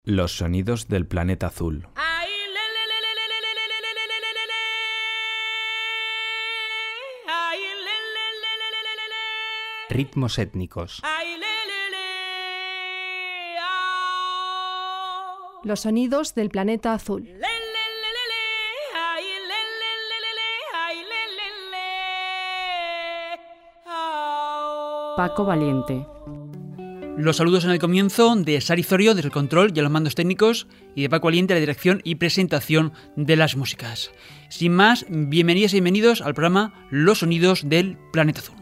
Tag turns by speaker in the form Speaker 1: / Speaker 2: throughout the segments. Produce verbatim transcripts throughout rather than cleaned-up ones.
Speaker 1: Los sonidos del planeta azul. Ritmos étnicos.
Speaker 2: Los sonidos del planeta azul.
Speaker 3: Paco Valiente.
Speaker 4: Los saludos en el comienzo de Sari Zorio desde el control y a los mandos técnicos y de Paco Valiente la dirección y presentación de las músicas. Sin más, bienvenidas y bienvenidos al programa Los sonidos del planeta azul.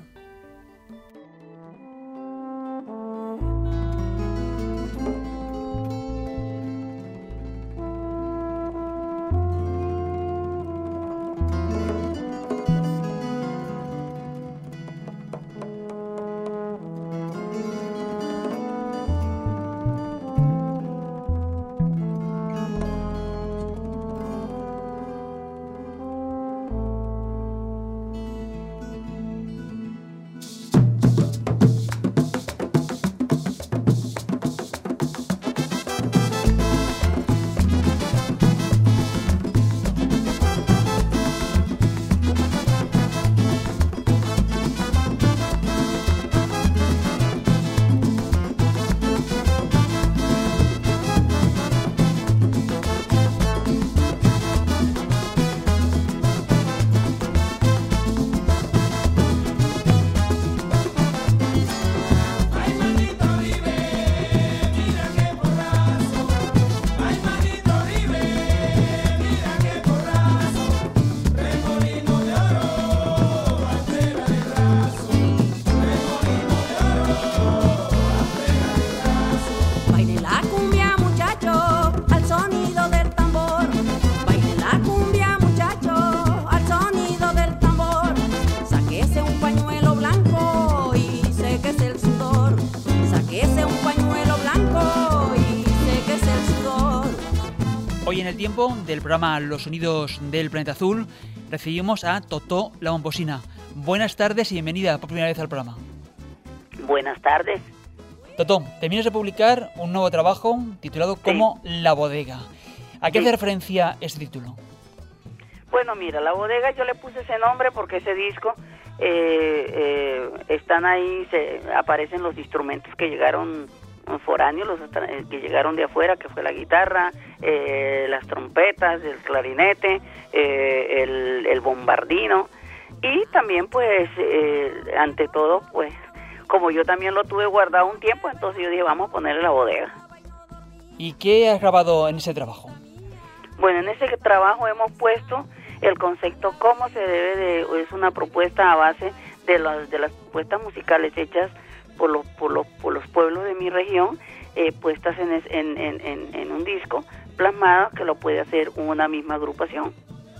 Speaker 4: Hoy en el tiempo del programa Los sonidos del planeta azul recibimos a Totó la Momposina. Buenas tardes y bienvenida por primera vez al programa.
Speaker 5: Buenas tardes.
Speaker 4: Totó, terminas de publicar un nuevo trabajo titulado como sí. La Bodega. ¿A qué sí. hace referencia este título?
Speaker 5: Bueno, mira, La Bodega yo le puse ese nombre porque ese disco eh, eh, están ahí, se aparecen los instrumentos que llegaron foráneos, los que llegaron de afuera, que fue la guitarra, eh, las trompetas, el clarinete, eh, el, el bombardino, y también pues eh, ante todo pues como yo también lo tuve guardado un tiempo, entonces yo dije vamos a ponerle La Bodega.
Speaker 4: ¿Y qué has grabado en ese trabajo?
Speaker 5: Bueno, en ese trabajo hemos puesto el concepto cómo se debe de, es una propuesta a base de las, de las propuestas musicales hechas Por los, por, los, por los pueblos de mi región, eh, puestas en, en, en, en, en un disco plasmado que lo puede hacer una misma agrupación.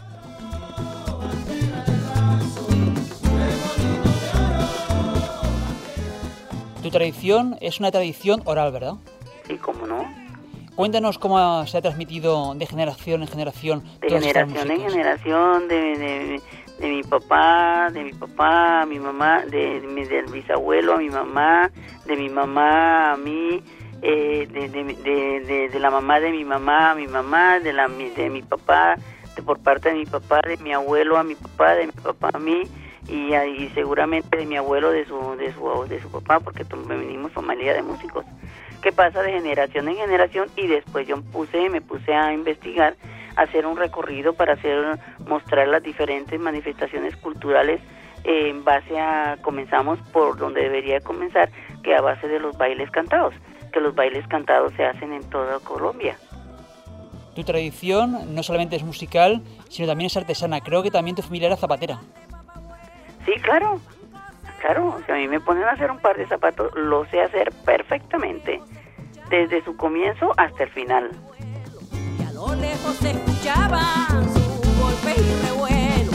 Speaker 4: Tu tradición es una tradición oral, ¿verdad?
Speaker 5: Sí, cómo no.
Speaker 4: Cuéntanos cómo se ha transmitido de generación en generación.
Speaker 5: De generación en generación, de... de de mi papá, de mi papá, a mi mamá, de, de, del bisabuelo a mi mamá, de mi mamá a mí, eh, de, de, de, de, de la mamá de mi mamá a mi mamá, de la de mi papá, de, por parte de mi papá, de mi abuelo a mi papá, de mi papá a mí, y, y seguramente de mi abuelo de su de su de su papá, porque venimos familia de músicos. ¿Qué pasa de generación en generación? Y después yo puse, me puse a investigar, hacer un recorrido para hacer mostrar las diferentes manifestaciones culturales eh, en base a, comenzamos por donde debería comenzar, que a base de los bailes cantados, que los bailes cantados se hacen en toda Colombia.
Speaker 4: Tu tradición no solamente es musical, sino también es artesana. Creo que también tu familia era zapatera.
Speaker 5: Sí, claro, claro. Si a mí me ponen a hacer un par de zapatos, lo sé hacer perfectamente, desde su comienzo hasta el final.
Speaker 6: A lo lejos se escuchaban su golpe y revuelo.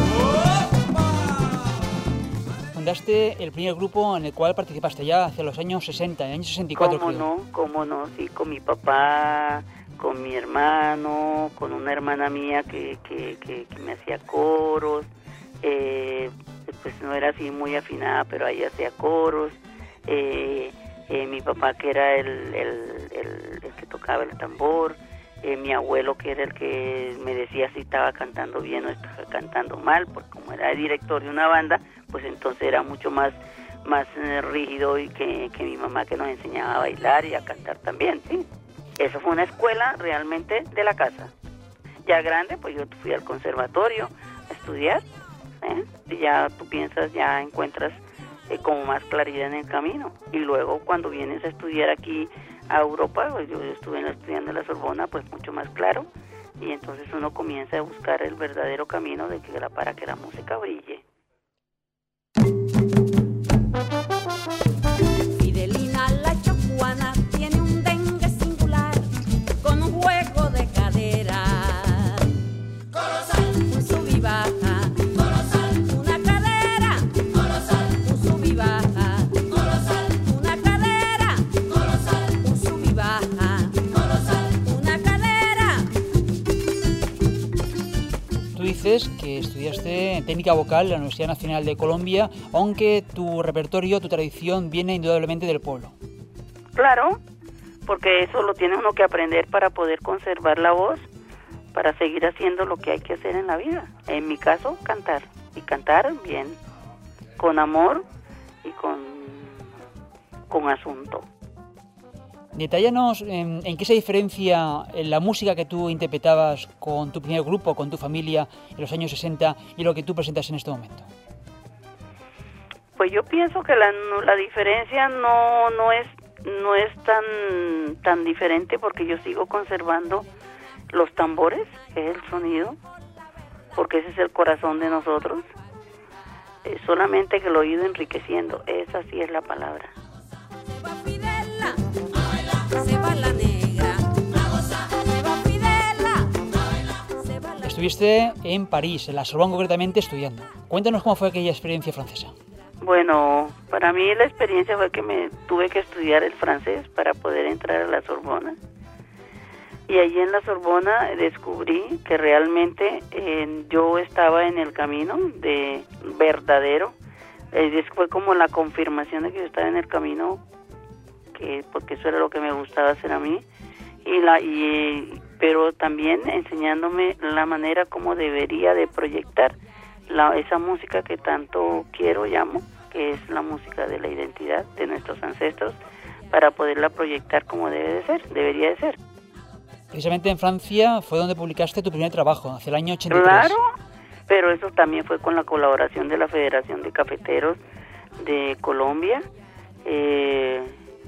Speaker 4: Fundaste el primer grupo en el cual participaste ya hacia los años sesenta, en el año sesenta y cuatro.
Speaker 5: ¿Cómo
Speaker 4: creo.
Speaker 5: no? ¿Cómo no? Sí, con mi papá, con mi hermano, con una hermana mía que, que, que, que me hacía coros. Eh, pues no era así muy afinada, pero ella hacía coros. Eh, eh, mi papá que era el, el, el, el que tocaba el tambor, eh, mi abuelo que era el que me decía si estaba cantando bien o estaba cantando mal, porque como era el director de una banda, pues entonces era mucho más más eh, rígido y que, que mi mamá, que nos enseñaba a bailar y a cantar también, ¿sí? Eso fue una escuela realmente de la casa. Ya grande, pues yo fui al conservatorio a estudiar, ¿eh? Y ya tú piensas, ya encuentras eh, como más claridad en el camino. Y luego cuando vienes a estudiar aquí a Europa, pues yo estuve estudiando en la Sorbona, pues mucho más claro, y entonces uno comienza a buscar el verdadero camino de que la, para que la música brille.
Speaker 6: Fidelina la chocuana tiene un dengue singular con un juego de cadera colosal, un sub y baja colosal, una cadera colosal, un sub y baja colosal, una cadera colosal, un sub y baja colosal, una cadera.
Speaker 4: Tú dices que estudiaste técnica vocal en la Universidad Nacional de Colombia, aunque tu repertorio, tu tradición viene indudablemente del pueblo.
Speaker 5: Claro, porque eso lo tiene uno que aprender para poder conservar la voz, para seguir haciendo lo que hay que hacer en la vida. En mi caso, cantar, y cantar bien, con amor y con, con asunto.
Speaker 4: Detállanos en, en qué se diferencia la música que tú interpretabas con tu primer grupo, con tu familia en los años sesenta y lo que tú presentas en este momento.
Speaker 5: Pues yo pienso que la, la diferencia no no es no es tan tan diferente, porque yo sigo conservando los tambores, que es el sonido, porque ese es el corazón de nosotros. Eh, solamente que lo he ido enriqueciendo, esa sí es la palabra.
Speaker 6: Se va Fidela, se va la negra, se va Fidela, se va la...
Speaker 4: Estuviste en París, en la Sorbonne concretamente, estudiando. Cuéntanos cómo fue aquella experiencia francesa.
Speaker 5: Bueno, para mí la experiencia fue que me tuve que estudiar el francés para poder entrar a la Sorbona. Y allí en la Sorbona descubrí que realmente eh, yo estaba en el camino de verdadero. Eh, fue como la confirmación de que yo estaba en el camino, que porque eso era lo que me gustaba hacer a mí. Y la y pero también enseñándome la manera como debería de proyectar La, esa música que tanto quiero, llamo, que es la música de la identidad de nuestros ancestros, para poderla proyectar como debe de ser, debería de ser.
Speaker 4: Precisamente en Francia fue donde publicaste tu primer trabajo, hacia el año ochenta y tres.
Speaker 5: Claro, pero eso también fue con la colaboración de la Federación de Cafeteros de Colombia eh,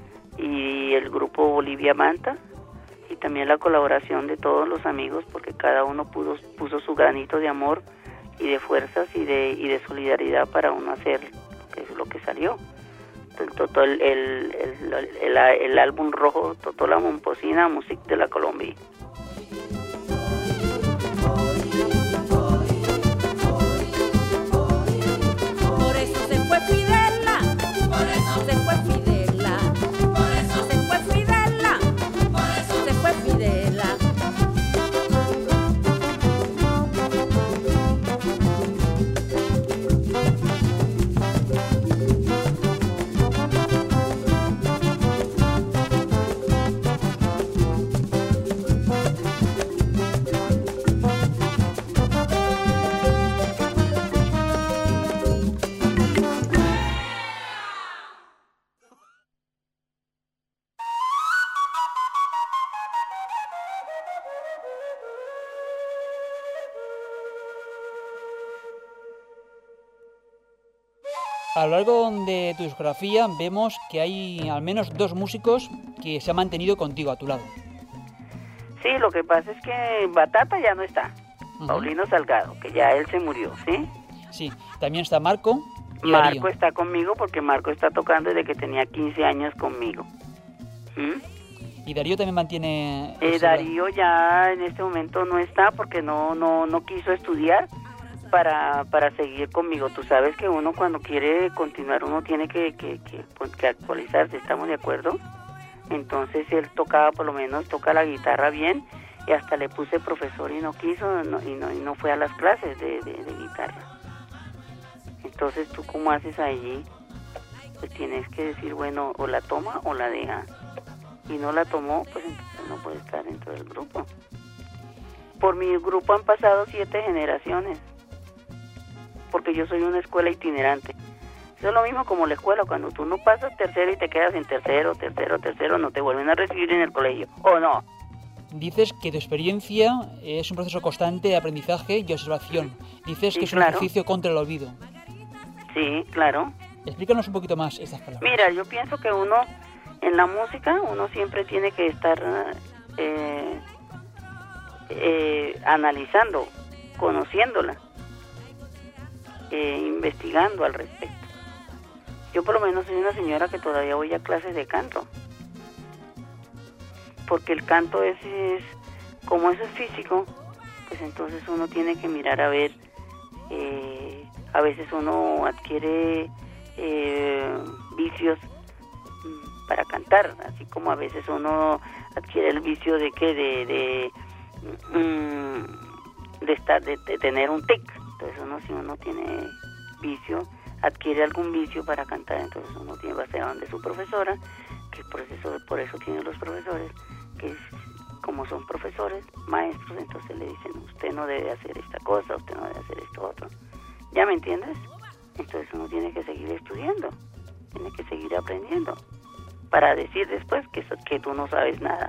Speaker 5: y el grupo Bolivia Manta, y también la colaboración de todos los amigos, porque cada uno pudo, puso su granito de amor y de fuerzas y de y de solidaridad para uno hacer lo que, lo que salió. Todo el, el, el, el, el, el álbum rojo, Totó la Momposina, Musique de la Colombie.
Speaker 6: Por eso se fue Fidela, por eso se fue Fidela, por eso se fue Fidela, por eso se fue Fidela.
Speaker 4: A lo largo de tu discografía vemos que hay al menos dos músicos que se han mantenido contigo a tu lado.
Speaker 5: Sí, lo que pasa es que Batata ya no está, uh-huh. Paulino Salgado, que ya él se murió, ¿sí?
Speaker 4: Sí, también está Marco y
Speaker 5: Marco
Speaker 4: Darío.
Speaker 5: está conmigo porque Marco está tocando desde que tenía quince años conmigo. ¿Mm?
Speaker 4: Y Darío también mantiene...
Speaker 5: Eh, Darío ya en este momento no está porque no no no quiso estudiar para para seguir conmigo. Tú sabes que uno cuando quiere continuar uno tiene que, que, que, que actualizarse, ¿estamos de acuerdo? Entonces él tocaba, por lo menos toca la guitarra bien, y hasta le puse profesor y no quiso no, y, no, y no fue a las clases de, de, de guitarra. Entonces, ¿tú cómo haces allí? pues tienes que decir, bueno, o la toma o la deja. Y no la tomó, pues entonces no puede estar dentro del grupo. Por mi grupo han pasado siete generaciones, porque yo soy una escuela itinerante. Eso es lo mismo como la escuela, cuando tú no pasas tercero y te quedas en tercero, tercero, tercero, no te vuelven a recibir en el colegio, ¿o no?
Speaker 4: Dices que tu experiencia es un proceso constante de aprendizaje y observación. Dices
Speaker 5: Sí,
Speaker 4: que es
Speaker 5: claro.
Speaker 4: un ejercicio contra el olvido.
Speaker 5: Sí, claro.
Speaker 4: Explícanos un poquito más estas palabras.
Speaker 5: Mira, yo pienso que uno, en la música, uno siempre tiene que estar eh, eh, analizando, conociéndola, eh, investigando al respecto. Yo por lo menos soy una señora que todavía voy a clases de canto, porque el canto es, es como eso es físico, pues entonces uno tiene que mirar a ver, eh, a veces uno adquiere eh, vicios mm, para cantar, así como a veces uno adquiere el vicio de que de de, mm, de estar de, de tener un tic. Entonces uno, si uno tiene vicio, adquiere algún vicio para cantar, entonces uno tiene va a ser donde su profesora, que por eso por eso tienen los profesores, que es, como son profesores, maestros, entonces le dicen, usted no debe hacer esta cosa, usted no debe hacer esto otro. ¿Ya me entiendes? Entonces uno tiene que seguir estudiando, tiene que seguir aprendiendo, para decir después que, que tú no sabes nada.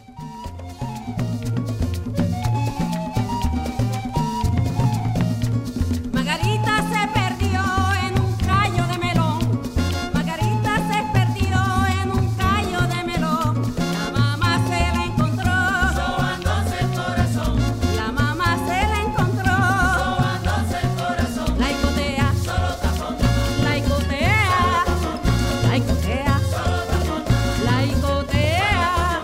Speaker 6: Margarita se perdió en un callo de melón. Margarita se perdió en un callo de melón. La mamá se la encontró sobándose el corazón. La mamá se la encontró sobándose el corazón. La icotea, solo tapón. La icotea, la icotea, solo tapón. La icotea.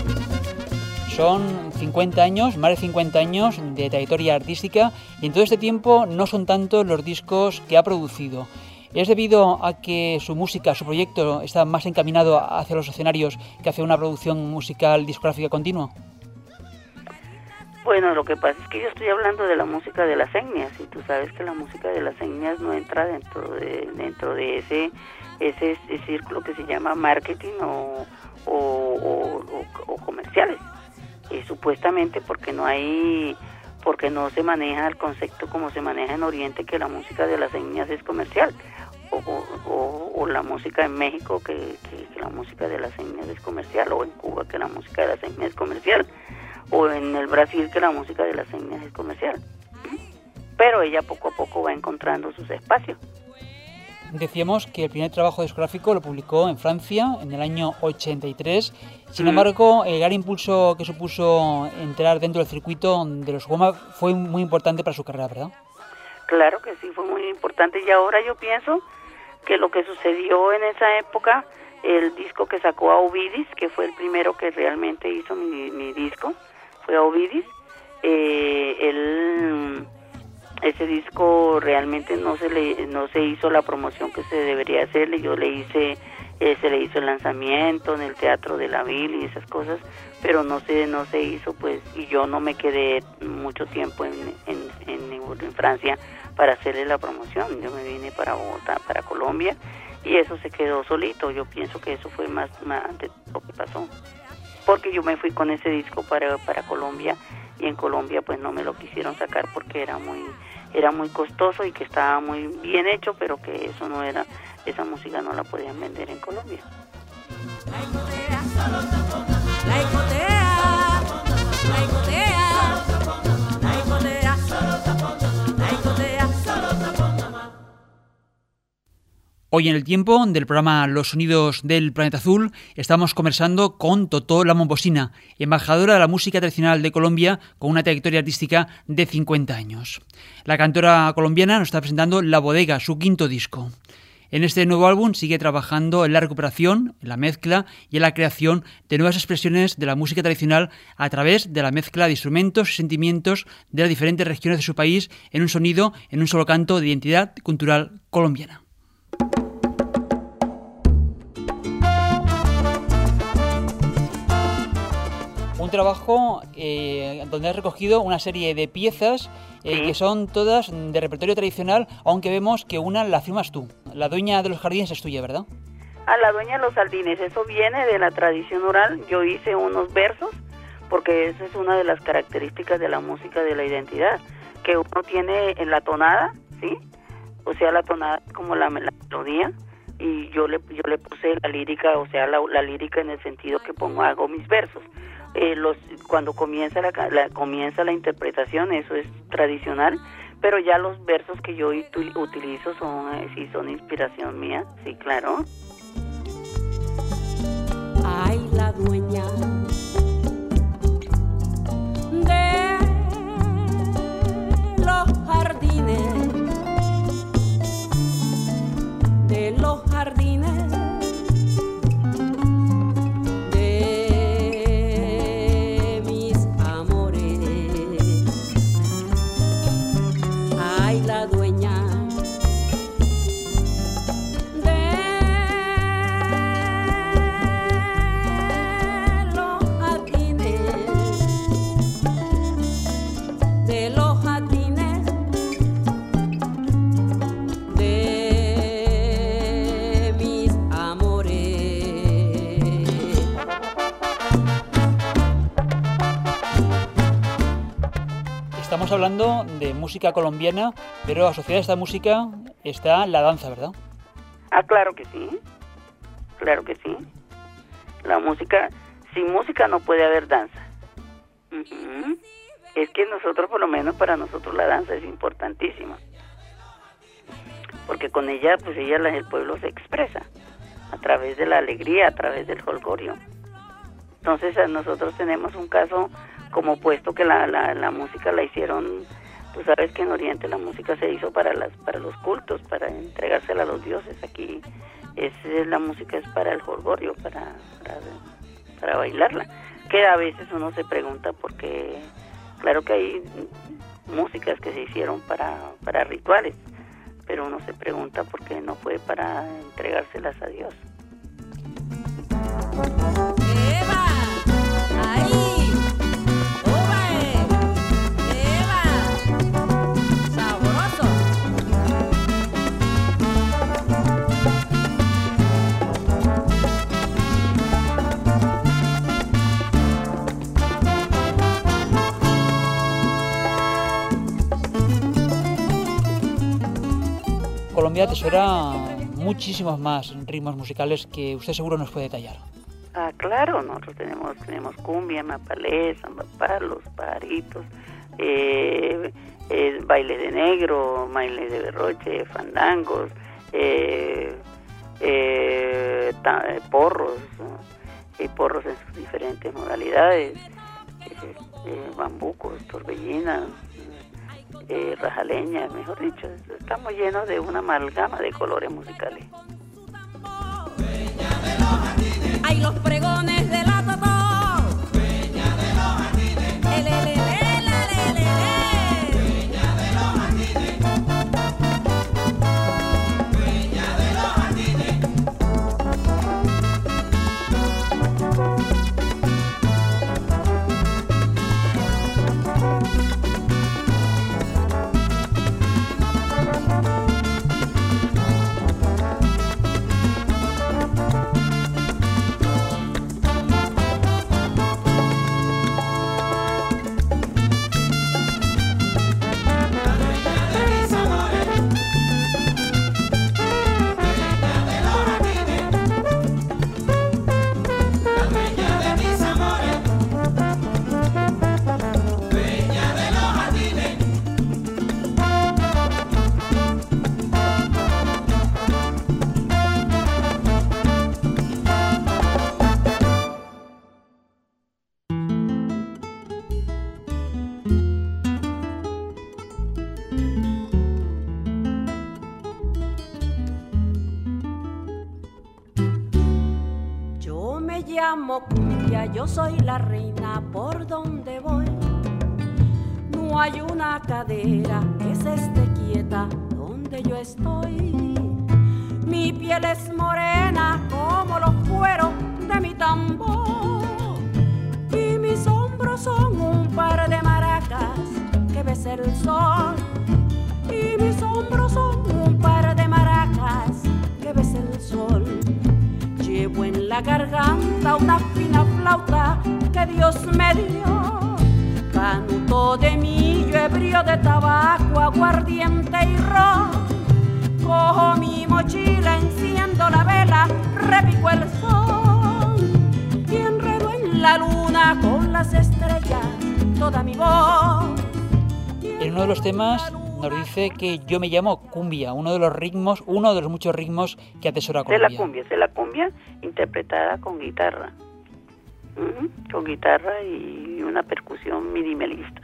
Speaker 4: Son cincuenta años, más de cincuenta años de trayectoria artística, y en todo este tiempo no son tantos los discos que ha producido. ¿Es debido a que su música, su proyecto está más encaminado hacia los escenarios que hacia una producción musical discográfica continua?
Speaker 5: Bueno, lo que pasa es que yo estoy hablando de la música de las etnias, y tú sabes que la música de las etnias no entra dentro de dentro de ese ese, ese círculo que se llama marketing o, o, o, o, o comerciales. Eh, supuestamente porque no hay, porque no se maneja el concepto como se maneja en Oriente, que la música de las etnias es comercial, o, o, o, o la música en México que, que, que la música de las etnias es comercial, o en Cuba que la música de las etnias es comercial, o en el Brasil que la música de las etnias es comercial. Pero ella poco a poco va encontrando sus espacios.
Speaker 4: Decíamos que el primer trabajo discográfico lo publicó en Francia en el año ochenta y tres. Sin
Speaker 5: Mm.
Speaker 4: embargo, el gran impulso que supuso entrar dentro del circuito de los Woma fue muy importante para su carrera, ¿verdad?
Speaker 5: Claro que sí, fue muy importante, y ahora yo pienso que lo que sucedió en esa época, el disco que sacó a Ovidis, que fue el primero que realmente hizo mi, mi disco, fue a Ovidis, eh, él... ese disco realmente no se le no se hizo la promoción que se debería hacerle. Yo le hice eh, se le hizo el lanzamiento en el Teatro de la Ville y esas cosas, pero no se no se hizo, pues, y yo no me quedé mucho tiempo en en, en, en Francia para hacerle la promoción. Yo me vine para Bogotá, para Colombia, y eso se quedó solito. Yo pienso que eso fue más, más de lo que pasó, porque yo me fui con ese disco para para Colombia, y en Colombia pues no me lo quisieron sacar porque era muy era muy costoso y que estaba muy bien hecho, pero que eso no era, esa música no la podían vender en Colombia.
Speaker 6: La icotea, la icotea, la icotea, la icotea, la icotea.
Speaker 4: Hoy en el tiempo del programa Los Sonidos del Planeta Azul estamos conversando con Totó La Momposina, embajadora de la música tradicional de Colombia con una trayectoria artística de cincuenta años. La cantora colombiana nos está presentando La Bodega, su quinto disco. En este nuevo álbum sigue trabajando en la recuperación, en la mezcla y en la creación de nuevas expresiones de la música tradicional a través de la mezcla de instrumentos y sentimientos de las diferentes regiones de su país en un sonido, en un solo canto de identidad cultural colombiana. trabajo eh, donde has recogido una serie de piezas eh,
Speaker 5: Sí.
Speaker 4: que son todas de repertorio tradicional, aunque vemos que una la firmas tú. La dueña de los jardines es tuya, ¿verdad?
Speaker 5: A la dueña de los jardines, eso viene de la tradición oral. Yo hice unos versos, porque esa es una de las características de la música de la identidad, que uno tiene en la tonada, ¿sí? O sea, la tonada es como la, la melodía, y yo le yo le puse la lírica, o sea, la, la lírica en el sentido que pongo, hago mis versos. Eh, los cuando comienza la, la comienza la interpretación, eso es tradicional, pero ya los versos que yo util- utilizo son eh, sí son inspiración mía, sí, claro.
Speaker 6: Ay, la dueña de los jardines, de los jardines, de mis amores. Ay, la dueña de los jardines, de mis amores.
Speaker 4: Estamos hablando de música colombiana, pero asociada a esta música está la danza, ¿verdad?
Speaker 5: Ah, claro que sí, claro que sí. La música, sin música no puede haber danza. Ujú. Es que nosotros, por lo menos para nosotros, la danza es importantísima, porque con ella, pues ella, la- el pueblo se expresa a través de la alegría, a través del jolgorio. Entonces, a nosotros tenemos un caso como puesto que la, la, la música la hicieron, tú sabes que en Oriente la música se hizo para las para los cultos, para entregársela a los dioses. Aquí es, la música es para el jolgorio, para, para, para bailarla. Que a veces uno se pregunta por qué. Claro que hay músicas que se hicieron para, para rituales, pero uno se pregunta por qué no fue para entregárselas a Dios.
Speaker 6: ¡Eva! ¡Ahí! ¡Ove! ¡Eva! ¡Sabroso!
Speaker 4: Colombia atesora muchísimos más ritmos musicales que usted seguro nos puede detallar.
Speaker 5: Ah, claro, nosotros tenemos tenemos cumbia, mapalé, zambapalos, pajaritos, eh, eh, baile de negro, baile de berroche, fandangos, eh, eh, ta- eh, porros, y porros en sus diferentes modalidades, eh, eh, bambucos, torbellinas, eh, rajaleña, mejor dicho, estamos llenos de una amalgama de colores musicales.
Speaker 6: ¡Ay, los pregones de la Totó! ¡Peña de los jardines! ¡El, el, el, el, el, el, el! ¡Peña de los jardines! ¡Peña de los jardines! llamo cumbia, yo soy la reina por donde voy. No hay una cadera que se esté quieta donde yo estoy. Mi piel es morena como los cueros de mi tambor y mis ojos sol y mis hombros son un par de maracas que besa el sol. Llevo en la garganta una fina flauta que Dios me dio, canuto de millo, ebrio de tabaco, aguardiente y ron. Cojo mi mochila, enciendo la vela, repico el sol y enredo en la luna con las estrellas toda mi voz.
Speaker 4: En uno de los temas nos dice que yo me llamo cumbia, uno de los ritmos, uno de los muchos ritmos que atesora Colombia.
Speaker 5: Es la cumbia, es la cumbia interpretada con guitarra, uh-huh, con guitarra y una percusión minimalista.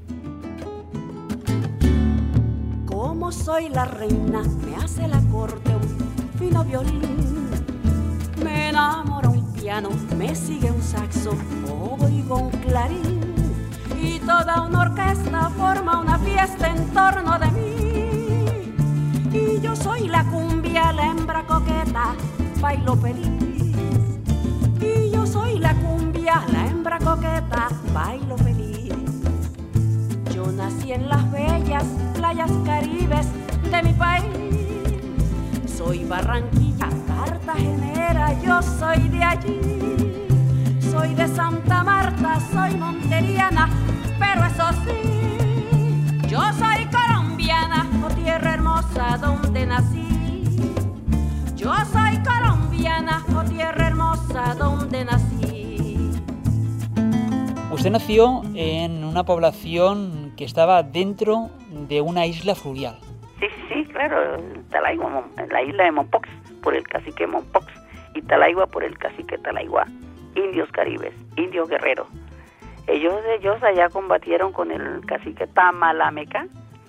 Speaker 6: Como soy la reina, me hace la corte un fino violín. Me enamora un piano, me sigue un saxo, oigo un clarín. Y toda una orquesta forma una fiesta en torno de mí. Y yo soy la cumbia, la hembra coqueta, bailo feliz. Y yo soy la cumbia, la hembra coqueta, bailo feliz. Yo nací en las bellas playas caribes de mi país. Soy Barranquilla, cartagenera, yo soy de allí. Soy de Santa Marta, soy monteriana, pero eso sí, yo soy colombiana, oh tierra hermosa donde nací. Yo soy colombiana, oh tierra hermosa donde nací.
Speaker 4: Usted nació en una población que estaba dentro de una isla fluvial.
Speaker 5: Sí, sí, sí, claro, Talaigua, la isla de Mompox, por el cacique Mompox, y Talaigua por el cacique Talaigua. Indios caribes, indios guerreros. Ellos, ellos allá combatieron con el cacique Tamalameca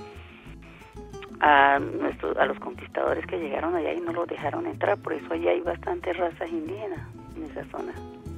Speaker 5: a, nuestros, a los conquistadores que llegaron allá y no los dejaron entrar. Por eso allá hay bastantes razas indígenas en esa zona.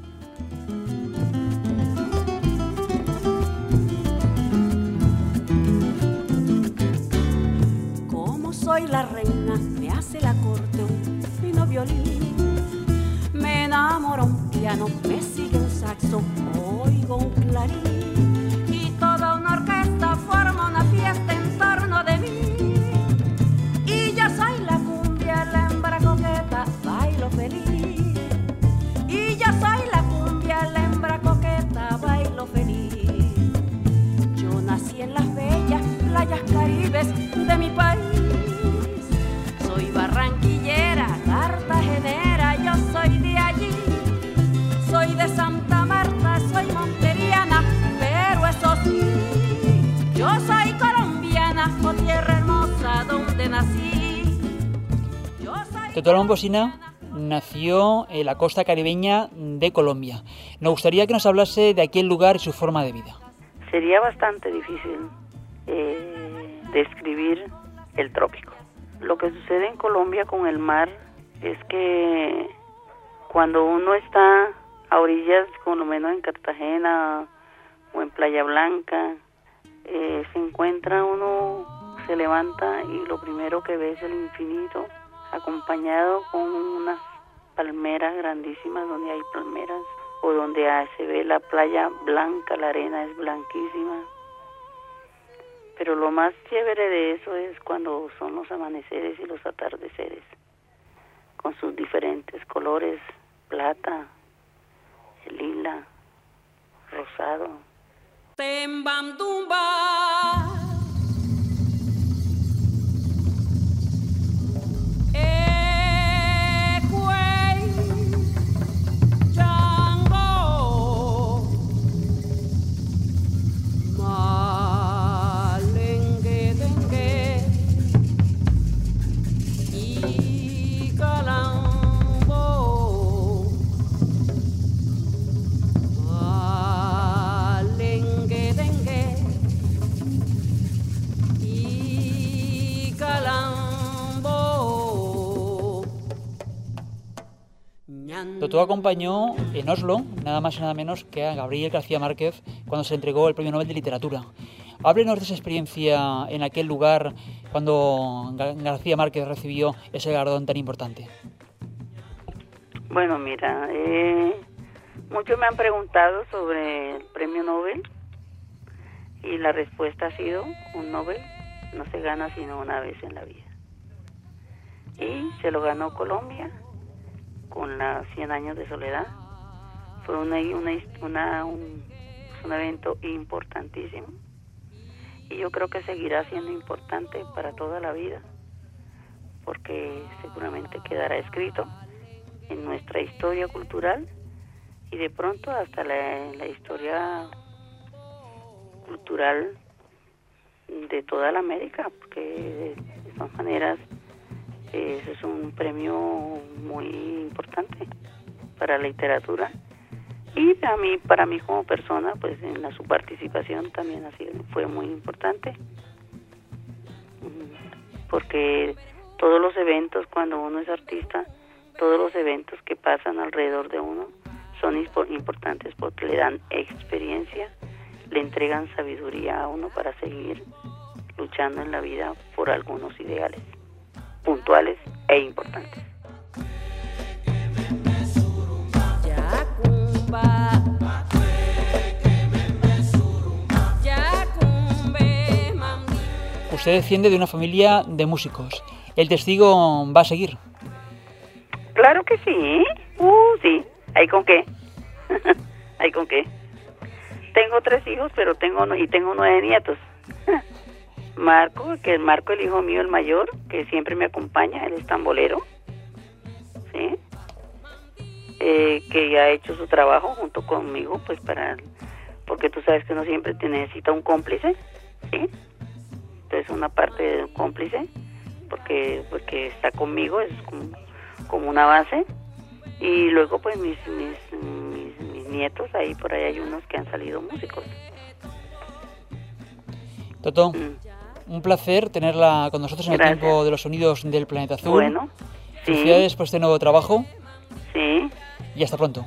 Speaker 6: Como soy la reina, me hace la corte un fino violín. Me enamora un piano, me sigue un saxo, oigo un clarín. Y toda una orquesta forma una fiesta en torno de mí. Y yo soy la cumbia, la hembra coqueta, bailo feliz. Y yo soy la cumbia, la hembra coqueta, bailo feliz. Yo nací en las bellas playas caribes de mi país. Soy barranquillera, cartagenera, yo soy de allí. Soy de Santa Marta, soy monteriana, pero eso sí, yo soy colombiana, oh tierra hermosa donde nací. Yo soy
Speaker 4: Totó Momposina nació en la costa caribeña de Colombia. Nos gustaría que nos hablase de aquel lugar y su forma de vida.
Speaker 5: Sería bastante difícil eh, describir el trópico. Lo que sucede en Colombia con el mar es que cuando uno está a orillas, por lo menos en Cartagena o en Playa Blanca, eh, se encuentra uno, se levanta y lo primero que ve es el infinito, acompañado con unas palmeras grandísimas, donde hay palmeras, o donde se ve la playa blanca, la arena es blanquísima. Pero lo más chévere de eso es cuando son los amaneceres y los atardeceres, con sus diferentes colores, plata, lila, rosado.
Speaker 6: Tembamdumba.
Speaker 4: Totó acompañó en Oslo, nada más y nada menos que a Gabriel García Márquez, cuando se entregó el Premio Nobel de Literatura. Háblenos de esa experiencia en aquel lugar cuando García Márquez recibió ese galardón tan importante.
Speaker 5: Bueno, mira, eh, muchos me han preguntado sobre el Premio Nobel Y la respuesta ha sido: un Nobel no se gana sino una vez en la vida. Y se lo ganó Colombia con la cien años de soledad. Fue una, una, una, un, un evento importantísimo, y yo creo que seguirá siendo importante para toda la vida, porque seguramente quedará escrito en nuestra historia cultural y de pronto hasta la, la historia cultural de toda la América, porque de todas maneras ese es un premio muy importante para la literatura, y a mí, para mí como persona, pues en la, su participación también ha sido, fue muy importante, porque todos los eventos, cuando uno es artista, todos los eventos que pasan alrededor de uno son importantes porque le dan experiencia, le entregan sabiduría a uno para seguir luchando en la vida por algunos ideales puntuales e importantes.
Speaker 4: Usted desciende de una familia de músicos. ¿El testigo va a seguir?
Speaker 5: Claro que sí. Uh, sí. ¿Hay con qué? ¿Hay con qué? Tengo tres hijos, pero tengo y tengo nueve nietos. Marco, que es Marco, el hijo mío, el mayor, que siempre me acompaña, él es tambolero, ¿sí? Eh, que ya ha hecho su trabajo junto conmigo, pues para, porque tú sabes que uno siempre te necesita un cómplice, ¿sí? Entonces una parte de un cómplice, porque porque está conmigo, es como, como una base, y luego pues mis, mis, mis, mis nietos, ahí por ahí hay unos que han salido músicos.
Speaker 4: Toto,
Speaker 5: Mm.
Speaker 4: un placer tenerla con nosotros en
Speaker 5: Gracias.
Speaker 4: el tiempo de los sonidos del Planeta Azul.
Speaker 5: Bueno, sí,
Speaker 4: Felicidades por este nuevo trabajo
Speaker 5: sí.
Speaker 4: y hasta pronto.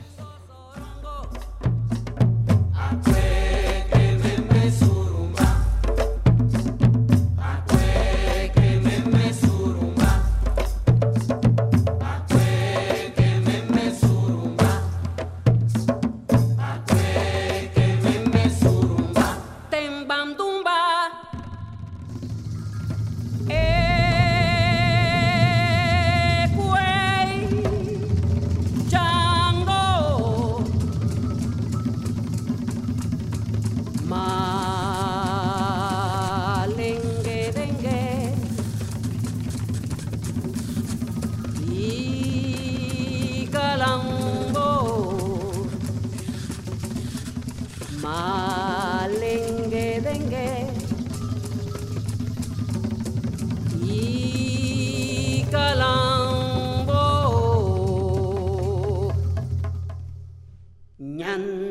Speaker 6: Malengue dengue y calambo ñan.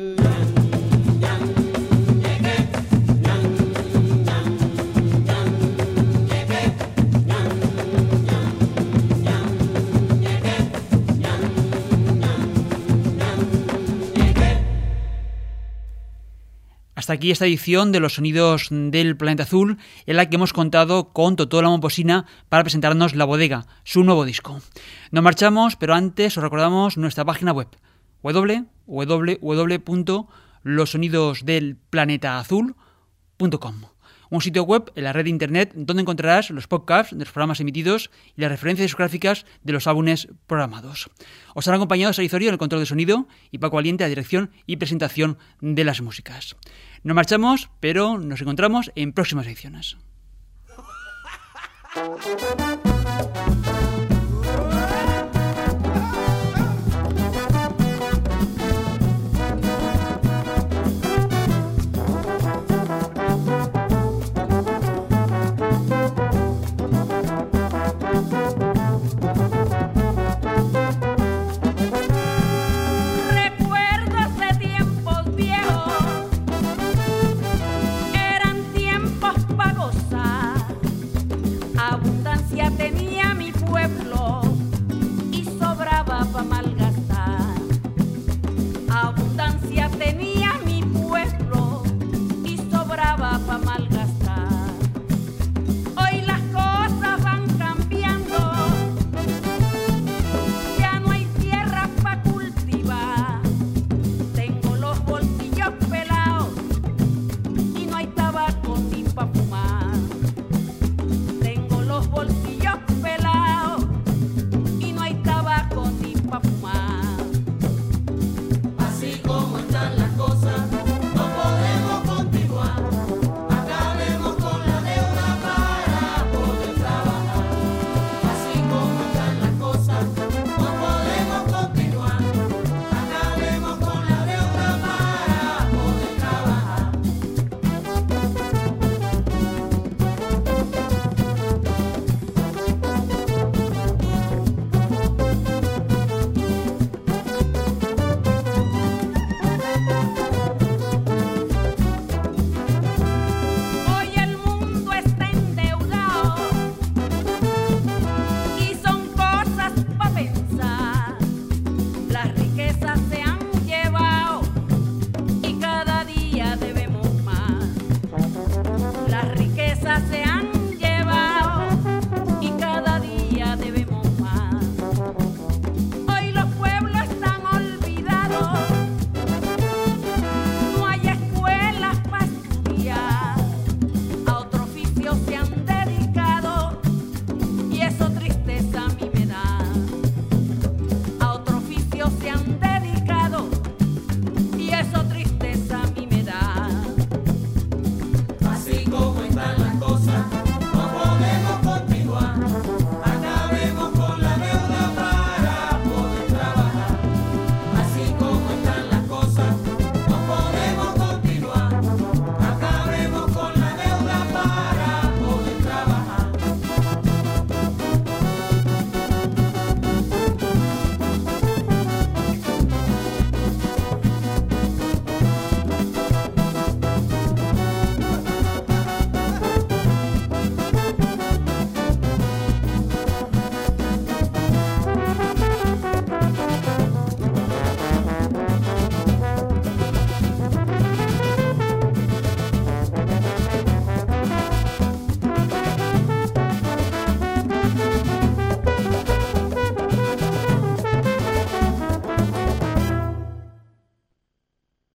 Speaker 4: Hasta aquí esta edición de los sonidos del Planeta Azul, en la que hemos contado con Totó la Momposina para presentarnos La Bodega, su nuevo disco. Nos marchamos, pero antes os recordamos nuestra página web, doble u doble u doble u punto los sonidos del planeta azul punto com. Un sitio web en la red de internet donde encontrarás los podcasts de los programas emitidos y las referencias discográficas de los álbumes programados. Os han acompañado Sari Zorio en el control de sonido y Paco Valiente a la dirección y presentación de las músicas. Nos marchamos, pero nos encontramos en próximas ediciones.